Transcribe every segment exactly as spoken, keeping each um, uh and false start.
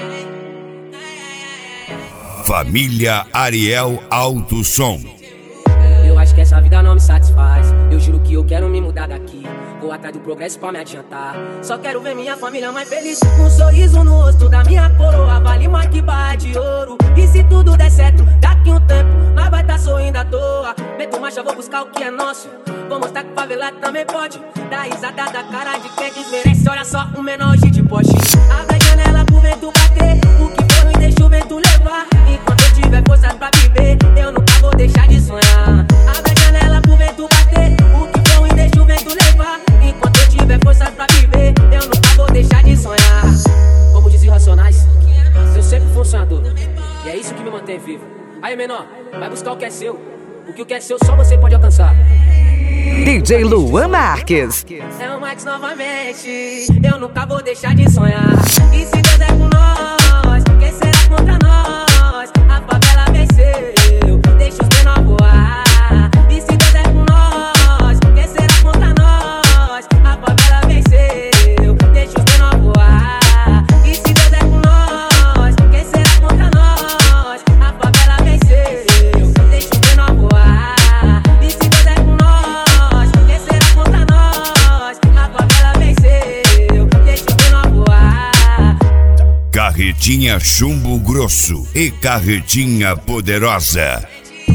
Família Ariel Alto Som. Eu acho que essa vida não me satisfaz. Eu juro que eu quero me mudar daqui. Vou atrás do progresso pra me adiantar. Só quero ver minha família mais feliz. Com um sorriso no rosto da minha coroa vale mais que barra de ouro. E se tudo der certo, daqui um tempo nós vai tá sorrindo à toa. Meto marcha, vou buscar o que é nosso. Vou mostrar que o favelado também pode dar risada da cara de quem desmerece. Olha só, um menor hoje de poste. Abre a janela pro vento bater. O que for e deixa o vento levar. Enquanto eu tiver forças pra viver, eu nunca vou deixar de sonhar. Abre a janela pro vento bater. O que for e deixa o vento levar. Enquanto eu tiver forças pra viver, eu nunca vou deixar de sonhar. Como dizem Racionais, eu sempre fui um sonhador. E é isso que me mantém vivo. Aí, menor, vai buscar o que é seu. Porque o que é seu só você pode alcançar. D J Luan Marques. É o Max novamente. Eu nunca vou deixar de sonhar. E se Deus é com nós, quem será contra nós? A favela venceu, deixa os menor voar. E se Deus é com nós, quem será contra nós? A favela venceu, deixa os menor voar. E se Deus é com nós, quem será contra nós? A favela venceu, deixa os menor voar. E se Deus é com nós, quem será contra nós? A favela venceu, deixa os menor voar. Carretinha Chumbo Grosso e Carretinha Poderosa.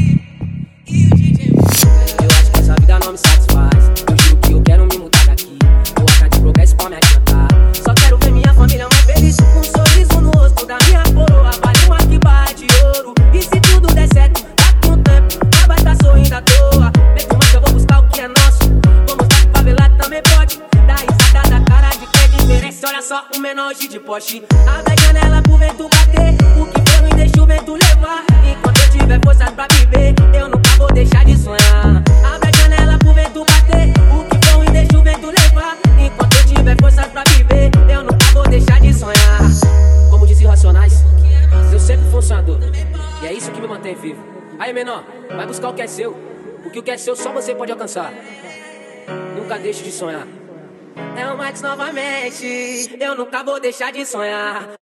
Eu acho que essa vida não me satisfaz. Eu juro que eu quero me mudar daqui. Vou atrás de progresso pra me adiantar. Só quero ver minha família mais feliz. Com um sorriso no rosto da minha coroa vale mais que barra de ouro. E se tudo der certo, daqui um tempo nós vai tá sorrindo à toa. Meto marcha, eu vou buscar o que é nosso. Vou mostrar que o favelado também pode dar risada da cara de quem desmerece. Olha só, um menor hoje de poste. Abre a janela pro vento bater. O que for e deixa o vento levar. Enquanto eu tiver forças pra viver, eu nunca vou deixar de sonhar. Abre a janela pro vento bater. O que for e deixa o vento levar. Enquanto eu tiver forças pra viver, eu nunca vou deixar de sonhar. Como dizem Racionais, eu sempre fui um sonhador. E é isso que me mantém vivo. Aí, menor, vai buscar o que é seu. Porque o que é seu só você pode alcançar. Nunca deixe de sonhar. É o Max novamente. Eu nunca vou deixar de sonhar.